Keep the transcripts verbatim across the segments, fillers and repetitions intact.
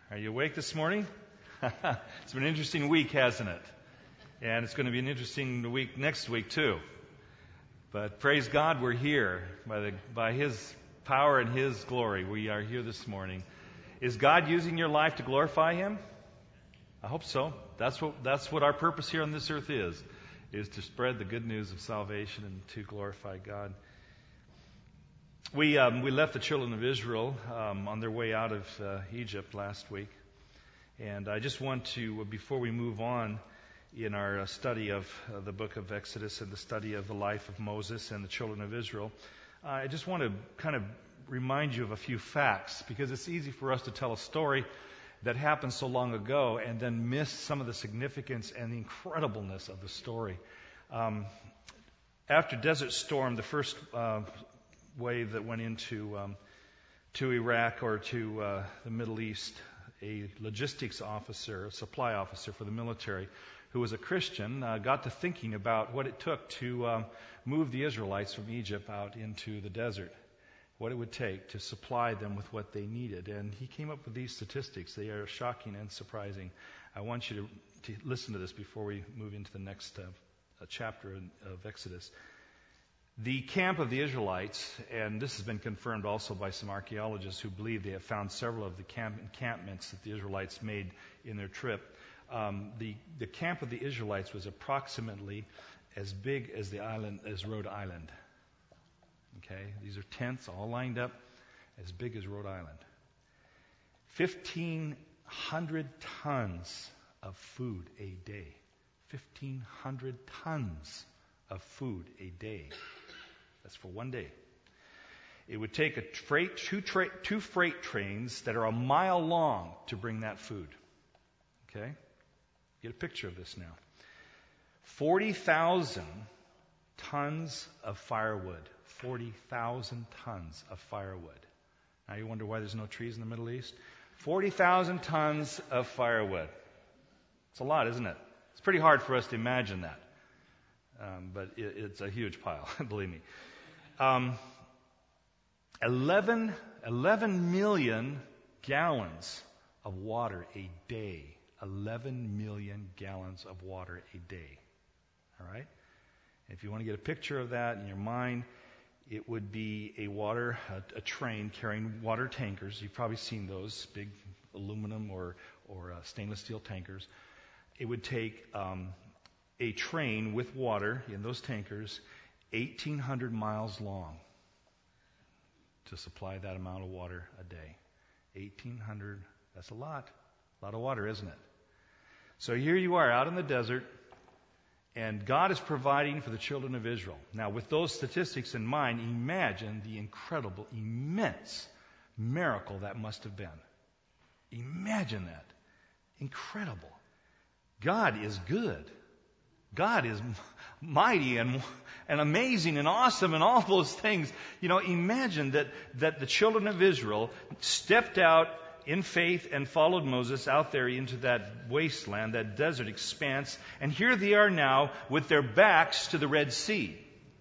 Are you awake this morning? It's been an interesting week, hasn't it? And it's going to be an interesting week next week, too. But praise God, we're here. By the by His power and His glory, we are here this morning. Is God using your life to glorify Him? I hope so. That's what that's what our purpose here on this earth is, is to spread the good news of salvation and to glorify God. We um, we left the children of Israel um, on their way out of uh, Egypt last week. And I just want to, before we move on in our uh, study of uh, the book of Exodus and the study of the life of Moses and the children of Israel, uh, I just want to kind of remind you of a few facts, because it's easy for us to tell a story that happened so long ago and then miss some of the significance and the incredibleness of the story. Um, after Desert Storm, the first uh, wave that went into um, to Iraq or to uh, the Middle East, a logistics officer, a supply officer for the military, who was a Christian, uh, got to thinking about what it took to um, move the Israelites from Egypt out into the desert, what it would take to supply them with what they needed. And he came up with these statistics. They are shocking and surprising. I want you to, to listen to this before we move into the next uh, chapter of Exodus. The camp of the Israelites, and this has been confirmed also by some archaeologists who believe they have found several of the camp encampments that the Israelites made in their trip. Um, the, the camp of the Israelites was approximately as big as the island, as Rhode Island. Okay, these are tents all lined up, as big as Rhode Island. Fifteen hundred tons of food a day. Fifteen hundred tons of food a day. That's for one day. It would take a freight, two, tra- two freight trains that are a mile long to bring that food. Okay? Get a picture of this now. forty thousand tons of firewood. forty thousand tons of firewood. Now you wonder why there's no trees in the Middle East? forty thousand tons of firewood. It's a lot, isn't it? It's pretty hard for us to imagine that. Um, but it, it's a huge pile, believe me. Um, eleven, eleven million gallons of water a day. eleven million gallons of water a day. All right? And if you want to get a picture of that in your mind, it would be a water, a, a train carrying water tankers. You've probably seen those big aluminum or, or uh, stainless steel tankers. It would take um, a train with water in those tankers, eighteen hundred miles long, to supply that amount of water a day. eighteen hundred, that's a lot. A lot of water, isn't it? So here you are out in the desert, and God is providing for the children of Israel. Now, with those statistics in mind, imagine the incredible, immense miracle that must have been. Imagine that. Incredible. God is good. God is mighty and and amazing and awesome and all those things. You know, imagine that, that the children of Israel stepped out in faith and followed Moses out there into that wasteland, that desert expanse, and here they are now with their backs to the Red Sea.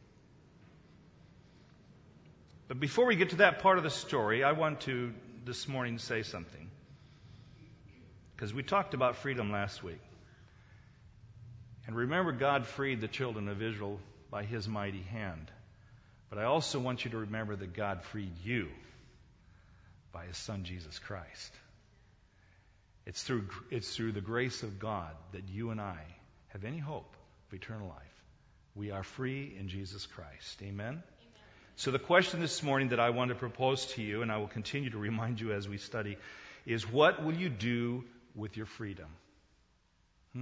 But before we get to that part of the story, I want to this morning say something. Because we talked about freedom last week. And remember, God freed the children of Israel by His mighty hand. But I also want you to remember that God freed you by His Son, Jesus Christ. It's through, it's through the grace of God that you and I have any hope of eternal life. We are free in Jesus Christ. Amen? Amen. So the question this morning that I want to propose to you, and I will continue to remind you as we study, is what will you do with your freedom? Hmm?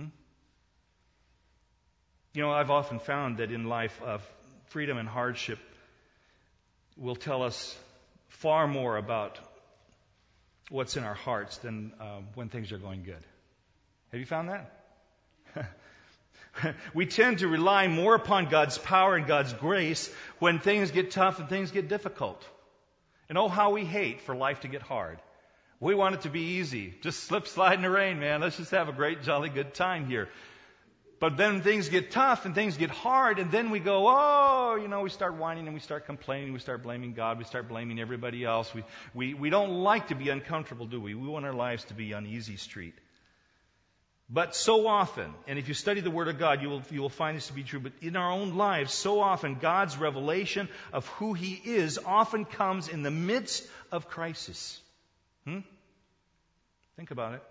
You know, I've often found that in life, uh, freedom and hardship will tell us far more about what's in our hearts than uh, when things are going good. Have you found that? We tend to rely more upon God's power and God's grace when things get tough and things get difficult. And oh, how we hate for life to get hard. We want it to be easy. Just slip, slide in the rain, man. Let's just have a great, jolly, good time here. But then things get tough and things get hard, and then we go, oh, you know, we start whining and we start complaining, we start blaming God, we start blaming everybody else. We, we, we don't like to be uncomfortable, do we? We want our lives to be on easy street. But so often, and if you study the Word of God, you will, you will find this to be true, but in our own lives, so often God's revelation of who He is often comes in the midst of crisis. Hmm? Think about it.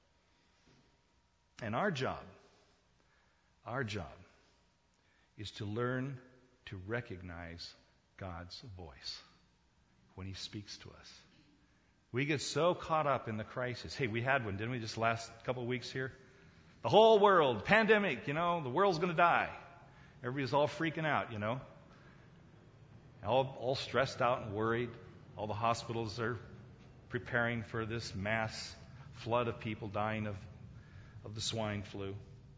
And our job, our job is to learn to recognize God's voice when He speaks to us. We get so caught up in the crisis. Hey, we had one, didn't we, just last couple of weeks here? The whole world, pandemic, you know, the world's going to die. Everybody's all freaking out, you know. All, all stressed out and worried. All the hospitals are preparing for this mass flood of people dying of, of the swine flu.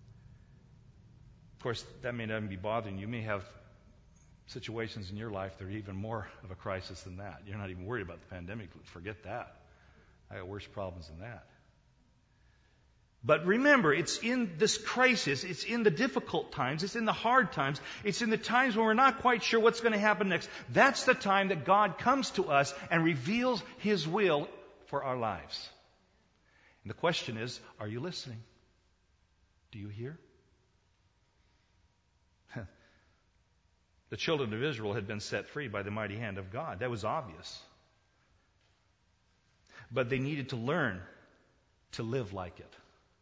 Of course, that may not even be bothering you. You may have situations in your life that are even more of a crisis than that. You're not even worried about the pandemic. Forget that. I got worse problems than that. But remember, it's in this crisis, it's in the difficult times, it's in the hard times, it's in the times when we're not quite sure what's going to happen next. That's the time that God comes to us and reveals His will for our lives. And the question is, are you listening? Do you hear? The children of Israel had been set free by the mighty hand of God. That was obvious. But they needed to learn to live like it.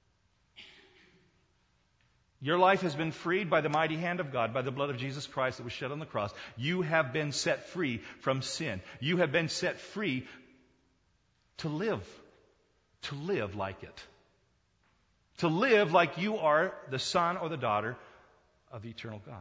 Your life has been freed by the mighty hand of God, by the blood of Jesus Christ that was shed on the cross. You have been set free from sin. You have been set free to live. To live like it. To live like you are the son or the daughter of the eternal God.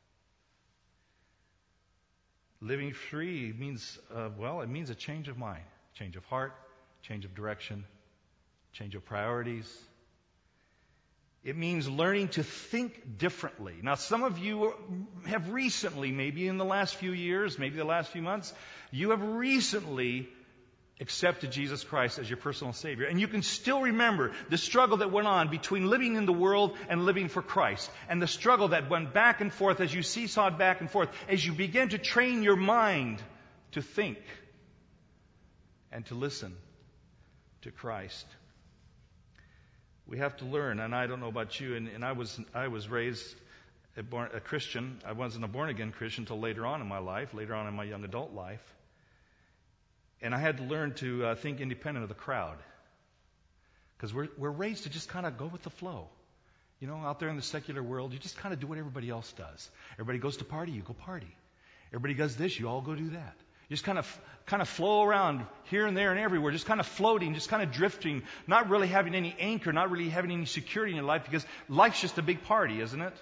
Living free means, uh, well, it means a change of mind, change of heart, change of direction, change of priorities. It means learning to think differently. Now, some of you have recently, maybe in the last few years, maybe the last few months, you have recently accepted Jesus Christ as your personal Savior. And you can still remember the struggle that went on between living in the world and living for Christ. And the struggle that went back and forth as you seesawed back and forth, as you began to train your mind to think and to listen to Christ. We have to learn, and I don't know about you, and, and I was I was raised a, born, a Christian. I wasn't a born-again Christian until later on in my life, later on in my young adult life. And I had to learn to uh, think independent of the crowd. Because we're, we're raised to just kind of go with the flow. You know, out there in the secular world, you just kind of do what everybody else does. Everybody goes to party, you go party. Everybody does this, you all go do that. You just kind of kind of flow around here and there and everywhere, just kind of floating, just kind of drifting, not really having any anchor, not really having any security in your life, because life's just a big party, isn't it?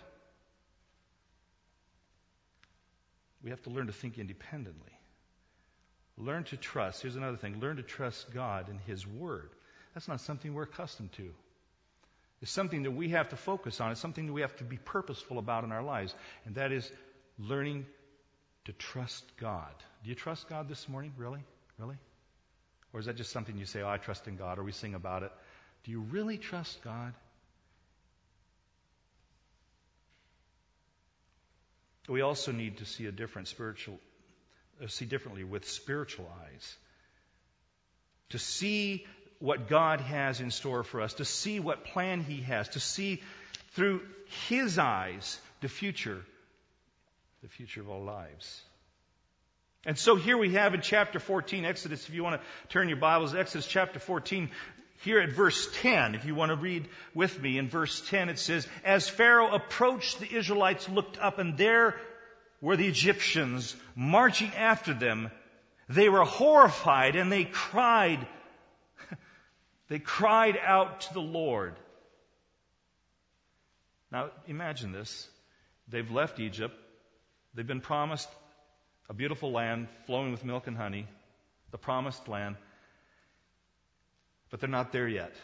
We have to learn to think independently. Learn to trust. Here's another thing. Learn to trust God and His Word. That's not something we're accustomed to. It's something that we have to focus on. It's something that we have to be purposeful about in our lives. And that is learning to trust God. Do you trust God this morning? Really? Really? Or is that just something you say, oh, I trust in God, or we sing about it? Do you really trust God? We also need to see a different spiritual see differently with spiritual eyes. To see what God has in store for us, to see what plan He has, to see through His eyes the future, the future of our lives. And so here we have in chapter fourteen, Exodus, if you want to turn your Bibles, Exodus chapter fourteen, here at verse ten, if you want to read with me, in verse ten it says, as Pharaoh approached, the Israelites looked up, and there were the Egyptians marching after them. They were horrified, and they cried, they cried out to the Lord. Now, imagine this. They've left Egypt. They've been promised a beautiful land flowing with milk and honey, the promised land, but they're not there yet.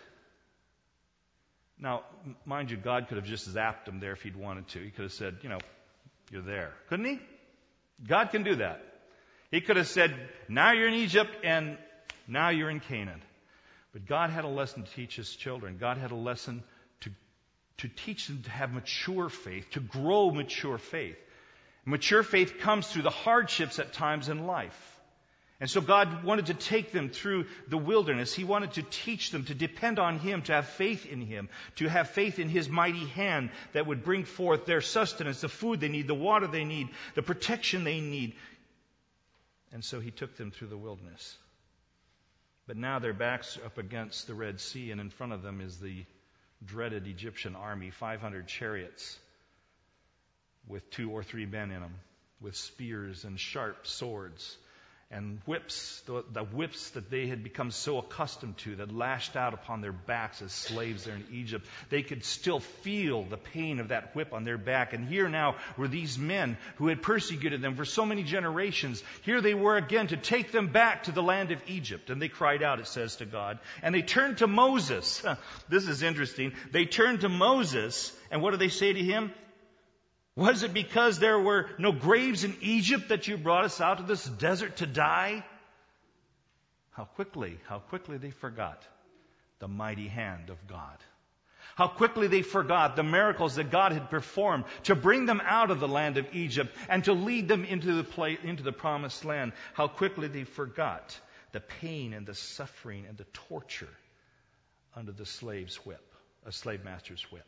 Now, mind you, God could have just zapped them there if He'd wanted to. He could have said, you know, you're there. Couldn't He? God can do that. He could have said, now you're in Egypt and now you're in Canaan. But God had a lesson to teach His children. God had a lesson to to teach them to have mature faith, to grow mature faith. Mature faith comes through the hardships at times in life. And so God wanted to take them through the wilderness. He wanted to teach them to depend on Him, to have faith in Him, to have faith in His mighty hand that would bring forth their sustenance, the food they need, the water they need, the protection they need. And so He took them through the wilderness. But now their backs are up against the Red Sea, and in front of them is the dreaded Egyptian army, five hundred chariots with two or three men in them, with spears and sharp swords and whips, the, the whips that they had become so accustomed to, that lashed out upon their backs as slaves there in Egypt. They could still feel the pain of that whip on their back. And here now were these men who had persecuted them for so many generations. Here they were again to take them back to the land of Egypt. And they cried out, it says, to God. And they turned to Moses. This is interesting. They turned to Moses, and what do they say to him? Was it because there were no graves in Egypt that you brought us out to this desert to die? How quickly, how quickly they forgot the mighty hand of God. How quickly they forgot the miracles that God had performed to bring them out of the land of Egypt and to lead them into the place, into the promised land. How quickly they forgot the pain and the suffering and the torture under the slave's whip, a slave master's whip.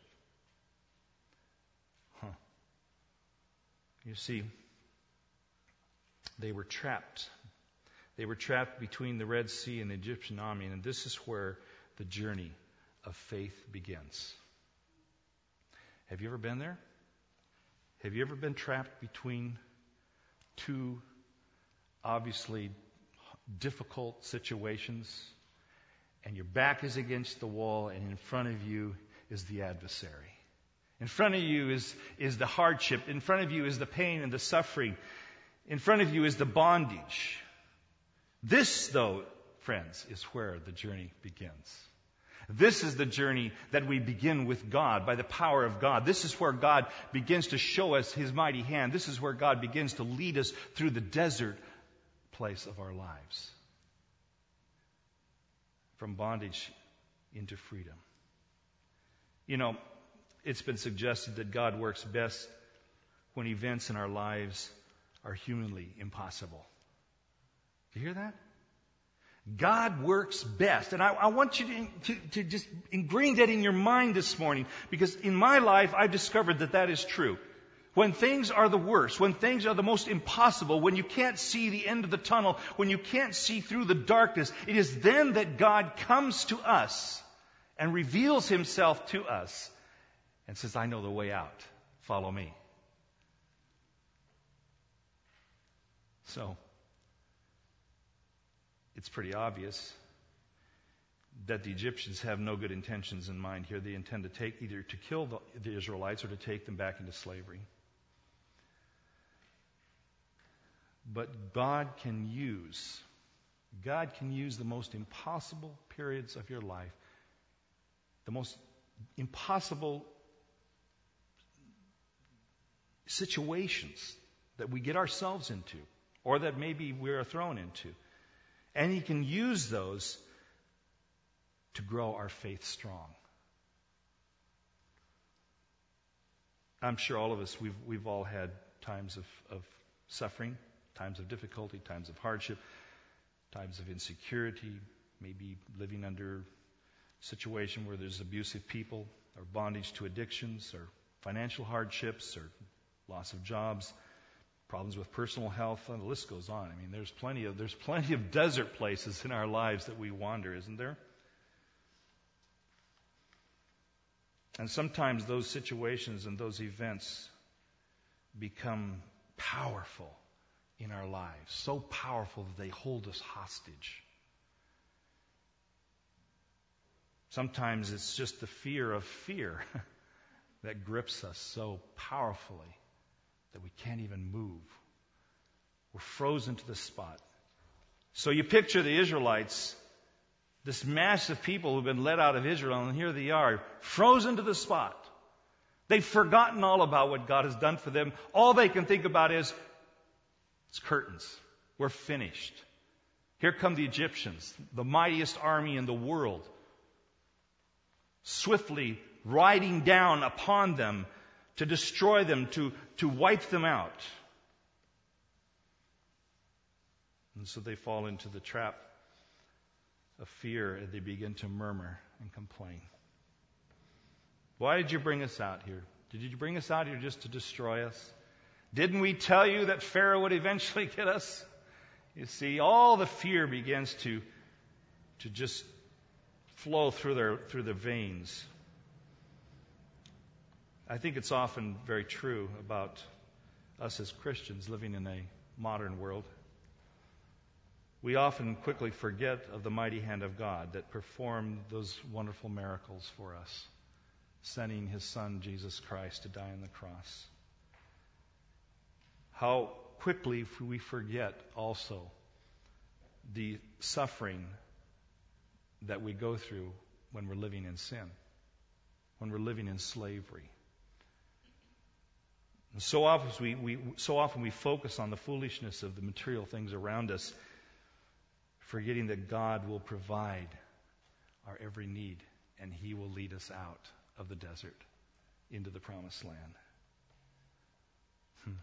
You see, they were trapped. They were trapped between the Red Sea and the Egyptian army, and this is where the journey of faith begins. Have you ever been there? Have you ever been trapped between two obviously difficult situations, and your back is against the wall, and in front of you is the adversary? In front of you is, is the hardship. In front of you is the pain and the suffering. In front of you is the bondage. This, though, friends, is where the journey begins. This is the journey that we begin with God, by the power of God. This is where God begins to show us His mighty hand. This is where God begins to lead us through the desert place of our lives. From bondage into freedom. You know, it's been suggested that God works best when events in our lives are humanly impossible. Do you hear that? God works best. And I, I want you to, to, to just ingrain that in your mind this morning, because in my life I've discovered that that is true. When things are the worst, when things are the most impossible, when you can't see the end of the tunnel, when you can't see through the darkness, it is then that God comes to us and reveals Himself to us and says, I know the way out. Follow me. So, it's pretty obvious that the Egyptians have no good intentions in mind here. They intend to take either to kill the, the Israelites or to take them back into slavery. But God can use, God can use the most impossible periods of your life, the most impossible situations that we get ourselves into, or that maybe we are thrown into. And He can use those to grow our faith strong. I'm sure all of us, we've, we've all had times of, of suffering, times of difficulty, times of hardship, times of insecurity, maybe living under a situation where there's abusive people, or bondage to addictions, or financial hardships, or loss of jobs, problems with personal health, and the list goes on. I mean, there's plenty of there's plenty of desert places in our lives that we wander, isn't there? And sometimes those situations and those events become powerful in our lives, so powerful that they hold us hostage. Sometimes it's just the fear of fear that grips us so powerfully that we can't even move. We're frozen to the spot. So you picture the Israelites, this mass of people who've been led out of Israel, and here they are, frozen to the spot. They've forgotten all about what God has done for them. All they can think about is, it's curtains. We're finished. Here come the Egyptians, the mightiest army in the world, swiftly riding down upon them to destroy them, to, to wipe them out. And so they fall into the trap of fear and they begin to murmur and complain. Why did you bring us out here? Did you bring us out here just to destroy us? Didn't we tell you that Pharaoh would eventually get us? You see, all the fear begins to, to just flow through their, through their veins. I think it's often very true about us as Christians living in a modern world. We often quickly forget of the mighty hand of God that performed those wonderful miracles for us, sending His Son, Jesus Christ, to die on the cross. How quickly we forget also the suffering that we go through when we're living in sin, when we're living in slavery. And so often we, we so often we focus on the foolishness of the material things around us, forgetting that God will provide our every need and He will lead us out of the desert into the promised land. Hmm.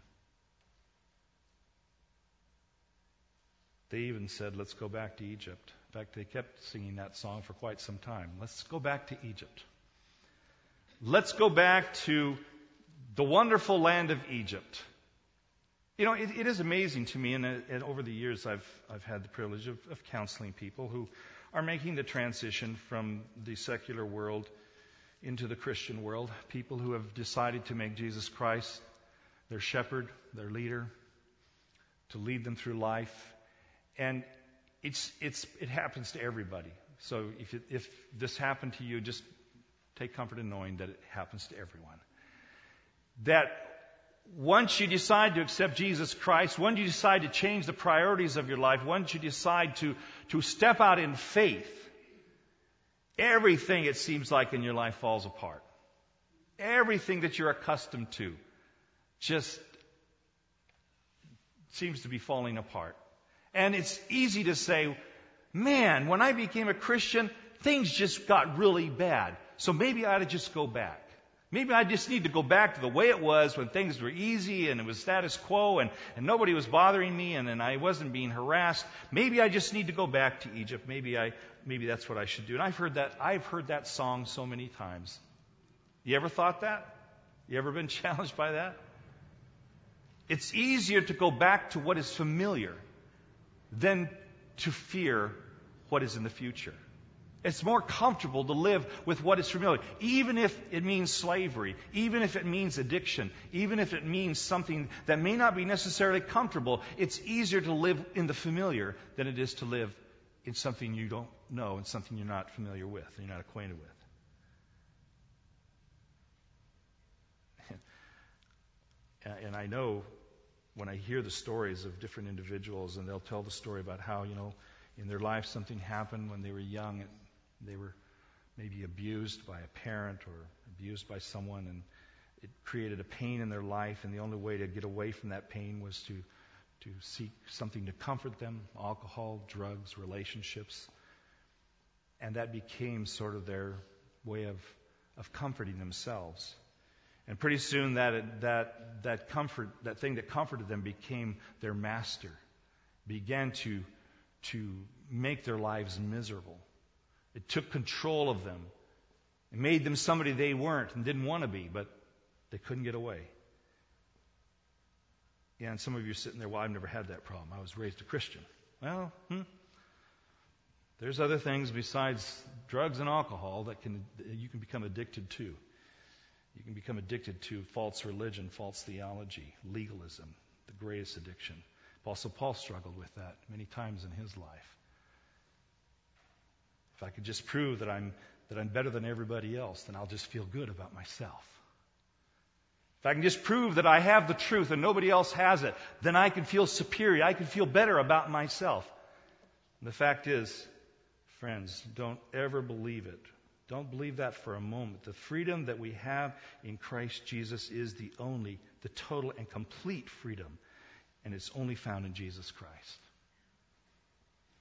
They even said, let's go back to Egypt. In fact, they kept singing that song for quite some time. Let's go back to Egypt. Let's go back to the wonderful land of Egypt. You know, it, it is amazing to me, and, and over the years I've I've had the privilege of, of counseling people who are making the transition from the secular world into the Christian world. People who have decided to make Jesus Christ their shepherd, their leader, to lead them through life. And it's it's it happens to everybody. So if it, if this happened to you, just take comfort in knowing that it happens to everyone. That once you decide to accept Jesus Christ, once you decide to change the priorities of your life, once you decide to, to step out in faith, everything it seems like in your life falls apart. Everything that you're accustomed to just seems to be falling apart. And it's easy to say, man, when I became a Christian, things just got really bad. So maybe I ought to just go back. Maybe I just need to go back to the way it was when things were easy and it was status quo and, and nobody was bothering me and, and I wasn't being harassed. Maybe I just need to go back to Egypt. Maybe I maybe that's what I should do. And I've heard that I've heard that song so many times. You ever thought that? You ever been challenged by that? It's easier to go back to what is familiar than to fear what is in the future. It's more comfortable to live with what is familiar, even if it means slavery, even if it means addiction, even if it means something that may not be necessarily comfortable. It's easier to live in the familiar than it is to live in something you don't know and something you're not familiar with and you're not acquainted with. And I know when I hear the stories of different individuals, and they'll tell the story about how, you know, in their life something happened when they were young and they were maybe abused by a parent or abused by someone, and it created a pain in their life, and the only way to get away from that pain was to to seek something to comfort them, alcohol, drugs, relationships. And that became sort of their way of, of comforting themselves. And pretty soon that that that comfort, that thing that comforted them became their master, began to to make their lives miserable. It took control of them. It made them somebody they weren't and didn't want to be, but they couldn't get away. Yeah, and some of you are sitting there, well, I've never had that problem. I was raised a Christian. Well, hmm, there's other things besides drugs and alcohol that can that you can become addicted to. You can become addicted to false religion, false theology, legalism, the greatest addiction. Apostle Paul struggled with that many times in his life. If I could just prove that I'm that I'm better than everybody else, then I'll just feel good about myself. If I can just prove that I have the truth and nobody else has it, then I can feel superior. I can feel better about myself. And the fact is, friends, don't ever believe it. Don't believe that for a moment. The freedom that we have in Christ Jesus is the only, the total and complete freedom. And it's only found in Jesus Christ.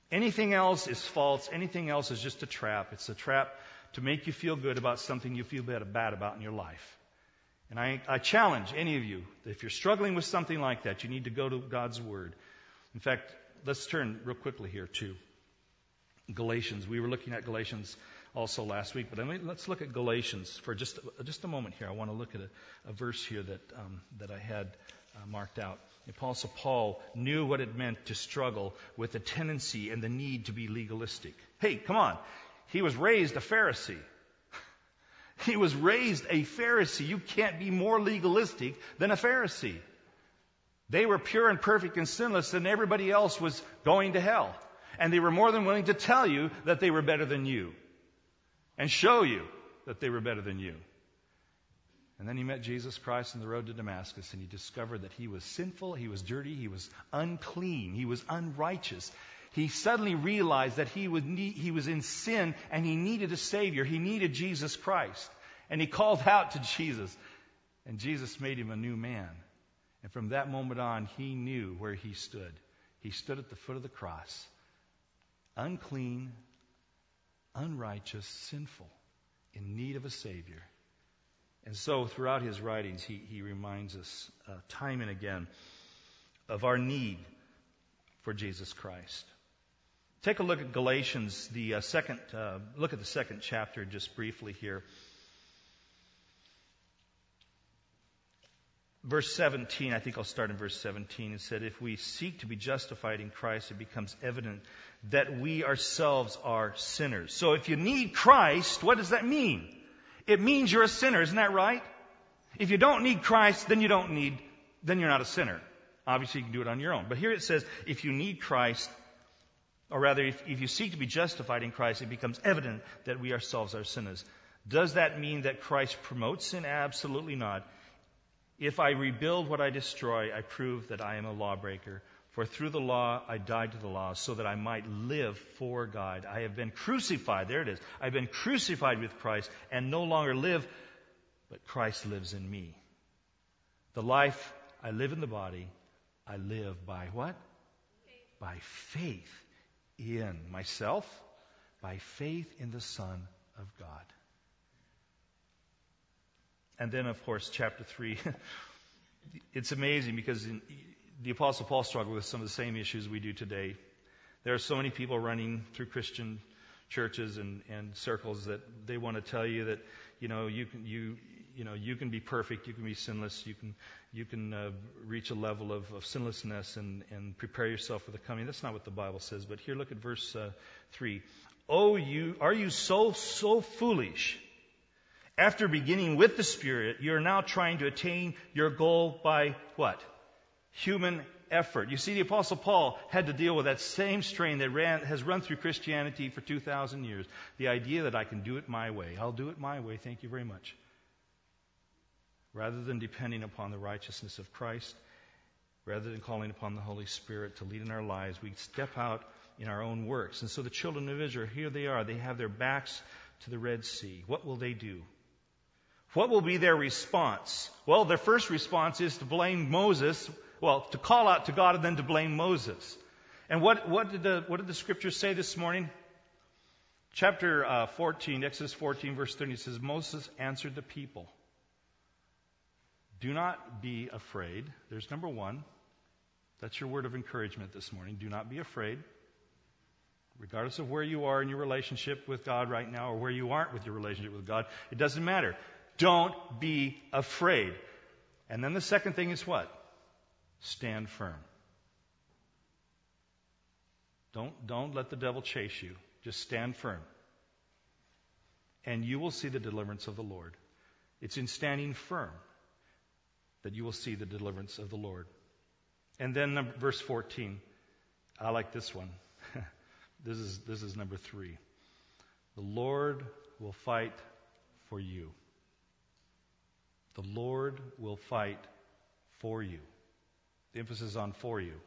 Anything else is false. Anything else is just a trap. It's a trap to make you feel good about something you feel bad bad about in your life. And I, I challenge any of you, that if you're struggling with something like that, you need to go to God's Word. In fact, let's turn real quickly here to Galatians. We were looking at Galatians also last week, but I mean, let's look at Galatians for just just a moment here. I want to look at a, a verse here that um, that I had uh, marked out. The Apostle Paul knew what it meant to struggle with the tendency and the need to be legalistic. Hey, come on. He was raised a Pharisee. He was raised a Pharisee. You can't be more legalistic than a Pharisee. They were pure and perfect and sinless, and everybody else was going to hell. And they were more than willing to tell you that they were better than you and show you that they were better than you. And then he met Jesus Christ on the road to Damascus, and he discovered that he was sinful, he was dirty, he was unclean, he was unrighteous. He suddenly realized that he was, he was in sin and he needed a Savior. He needed Jesus Christ. And he called out to Jesus. And Jesus made him a new man. And from that moment on, he knew where he stood. He stood at the foot of the cross. Unclean, unrighteous, sinful, in need of a Savior. And so throughout his writings, he, he reminds us uh, time and again of our need for Jesus Christ. Take a look at Galatians, the uh, second, uh, look at the second chapter just briefly here. Verse seventeen, I think I'll start in verse seventeen. It said, if we seek to be justified in Christ, it becomes evident that we ourselves are sinners. So if you need Christ, what does that mean? It means you're a sinner, isn't that right? If you don't need Christ, then you don't need, then you're not a sinner. Obviously, you can do it on your own. But here it says, if you need Christ, or rather, if, if you seek to be justified in Christ, it becomes evident that we ourselves are sinners. Does that mean that Christ promotes sin? Absolutely not. If I rebuild what I destroy, I prove that I am a lawbreaker. For through the law I died to the law, so that I might live for God. I have been crucified. There it is. I've been crucified with Christ, and no longer live, but Christ lives in me. The life I live in the body, I live by what? Faith. By faith in myself, by faith in the Son of God. And then, of course, chapter three, it's amazing because in, the Apostle Paul struggled with some of the same issues we do today. There are so many people running through Christian churches and, and circles that they want to tell you that, you know, you can, you, you know, you can be perfect, you can be sinless, you can, you can uh, reach a level of, of sinlessness and, and prepare yourself for the coming. That's not what the Bible says. But here, look at verse uh, three. Oh, you, are you so, so foolish? After beginning with the Spirit, you're now trying to attain your goal by what? Human effort. You see, the Apostle Paul had to deal with that same strain that ran, has run through Christianity for two thousand years. The idea that I can do it my way. I'll do it my way, thank you very much. Rather than depending upon the righteousness of Christ, rather than calling upon the Holy Spirit to lead in our lives, we step out in our own works. And so the children of Israel, here they are. They have their backs to the Red Sea. What will they do? What will be their response? Well, their first response is to blame Moses. Well, to call out to God and then to blame Moses. And what, what did the what did the scriptures say this morning? Chapter uh, fourteen, Exodus fourteen, verse thirty says, Moses answered the people, do not be afraid. There's number one. That's your word of encouragement this morning. Do not be afraid. Regardless of where you are in your relationship with God right now or where you aren't with your relationship with God, it doesn't matter. Don't be afraid. And then the second thing is what? Stand firm. Don't, don't let the devil chase you. Just stand firm. And you will see the deliverance of the Lord. It's in standing firm that you will see the deliverance of the Lord. And then number, verse fourteen. I like this one. This is, this is number three. The Lord will fight for you. The Lord will fight for you. The emphasis on for you.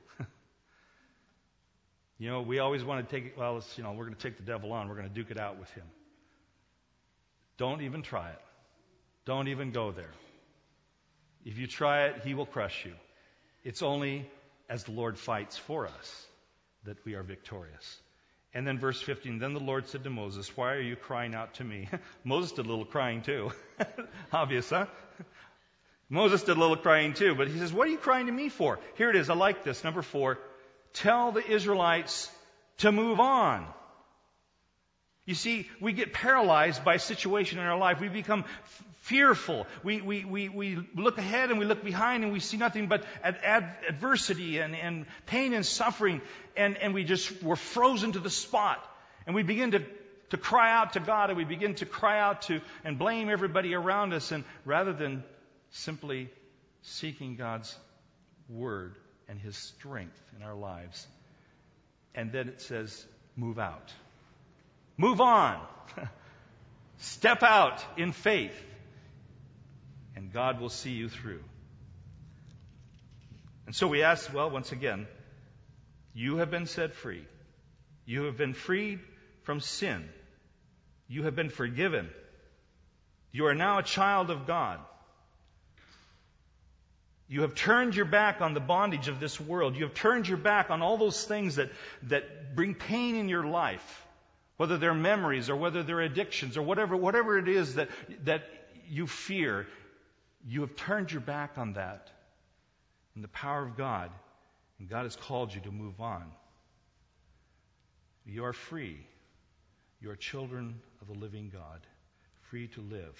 You know, we always want to take it, well, it's, you know, we're going to take the devil on. We're going to duke it out with him. Don't even try it. Don't even go there. If you try it, he will crush you. It's only as the Lord fights for us that we are victorious. And then verse fifteen, then the Lord said to Moses, why are you crying out to me? Moses did a little crying too. Obvious, huh? Moses did a little crying too, but he says, what are you crying to me for? Here it is, I like this. Number four, tell the Israelites to move on. You see, we get paralyzed by a situation in our life. We become f- fearful. We, we, we, we look ahead and we look behind and we see nothing but ad- ad- adversity and, and pain and suffering. And, and we just, we're frozen to the spot. And we begin to, to cry out to God, and we begin to cry out to and blame everybody around us. And rather than simply seeking God's word and His strength in our lives. And then it says, move out. Move on. Step out in faith. And God will see you through. And so we ask, well, once again, you have been set free. You have been freed from sin. You have been forgiven. You are now a child of God. You have turned your back on the bondage of this world. You have turned your back on all those things that, that bring pain in your life. Whether they're memories or whether they're addictions or whatever, whatever it is that, that you fear, you have turned your back on that in the power of God, and God has called you to move on. You are free. You are children of the living God, free to live.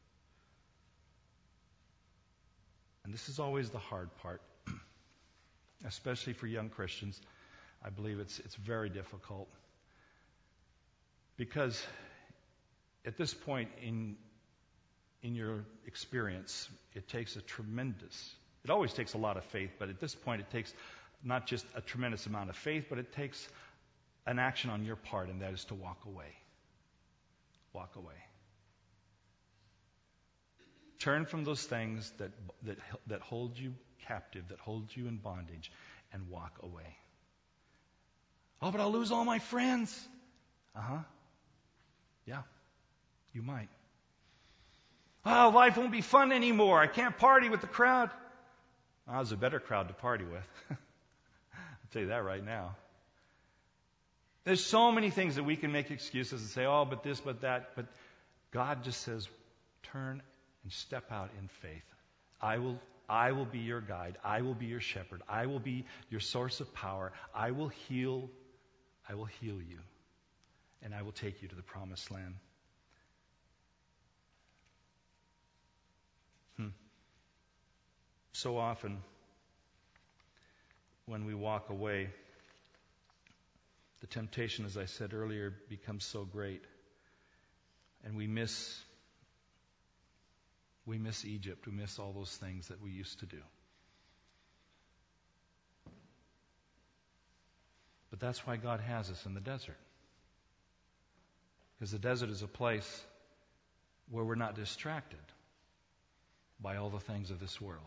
And this is always the hard part, especially for young Christians. I believe it's it's very difficult. Because at this point in in your experience, it takes a tremendous, it always takes a lot of faith, but at this point it takes not just a tremendous amount of faith, but it takes an action on your part, and that is to walk away. Walk away. Turn from those things that that that hold you captive, that hold you in bondage, and walk away. Oh, but I'll lose all my friends. Uh-huh. Yeah, you might. Oh, life won't be fun anymore. I can't party with the crowd. Oh, there's a better crowd to party with. I'll tell you that right now. There's so many things that we can make excuses and say, oh, but this, but that. But God just says, turn and step out in faith. I will, I will be your guide. I will be your shepherd. I will be your source of power. I will heal. I will heal you. And I will take you to the promised land. Hmm. So often, when we walk away, the temptation, as I said earlier, becomes so great. And we miss, we miss Egypt. We miss all those things that we used to do. But that's why God has us in the desert. Because the desert is a place where we're not distracted by all the things of this world.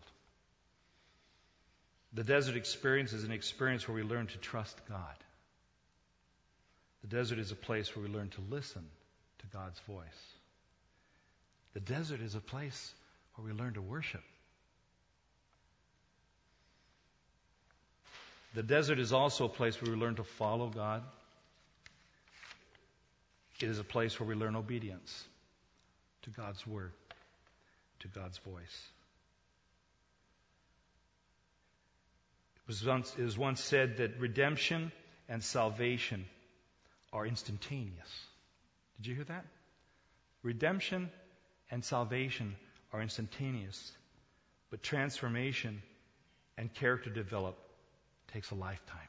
The desert experience is an experience where we learn to trust God. The desert is a place where we learn to listen to God's voice. The desert is a place where we learn to worship. The desert is also a place where we learn to follow God. It is a place where we learn obedience to God's word, to God's voice. It was once, it was once said that redemption and salvation are instantaneous. Did you hear that? Redemption and salvation are instantaneous, but transformation and character develop takes a lifetime.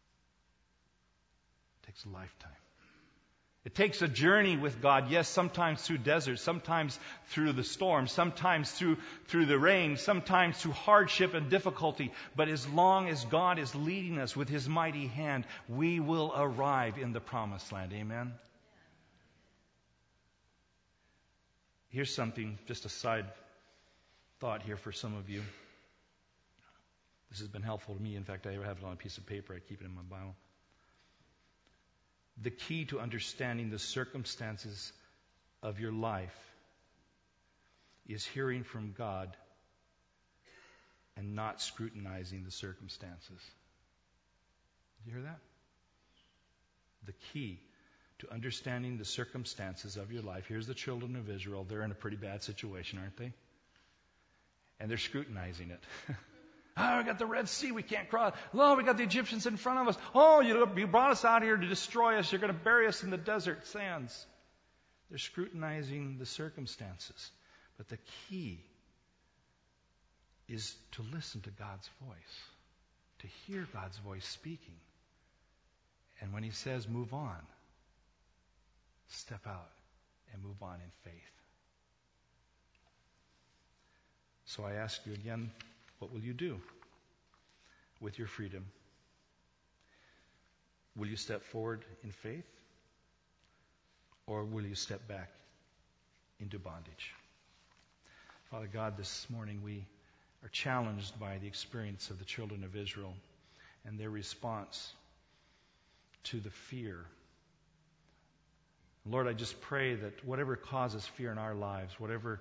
It takes a lifetime. It takes a journey with God, yes, sometimes through deserts, sometimes through the storm, sometimes through, through the rain, sometimes through hardship and difficulty. But as long as God is leading us with His mighty hand, we will arrive in the promised land. Amen? Here's something, just a side thought here for some of you. This has been helpful to me. In fact, I have it on a piece of paper. I keep it in my Bible. The key to understanding the circumstances of your life is hearing from God and not scrutinizing the circumstances. Did you hear that? the key to understanding the circumstances of your life. Here's the children of Israel. They're in a pretty bad situation, aren't they? And they're scrutinizing it. Oh, we got the Red Sea. We can't cross. Oh, we got the Egyptians in front of us. Oh, you, you brought us out here to destroy us. You're going to bury us in the desert sands. They're scrutinizing the circumstances. But the key is to listen to God's voice, to hear God's voice speaking. And when He says, move on, step out and move on in faith. So I ask you again, what will you do with your freedom? Will you step forward in faith? Or will you step back into bondage? Father God, this morning we are challenged by the experience of the children of Israel and their response to the fear. Lord, I just pray that whatever causes fear in our lives, whatever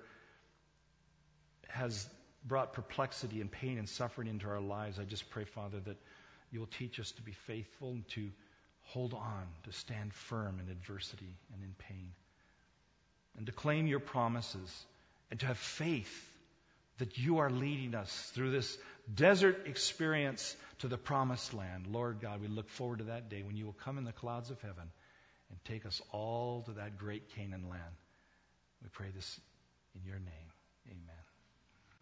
has brought perplexity and pain and suffering into our lives, I just pray, Father, that you will teach us to be faithful and to hold on, to stand firm in adversity and in pain, and to claim your promises and to have faith that you are leading us through this desert experience to the promised land. Lord God, we look forward to that day when you will come in the clouds of heaven and take us all to that great Canaan land. We pray this in your name. Amen.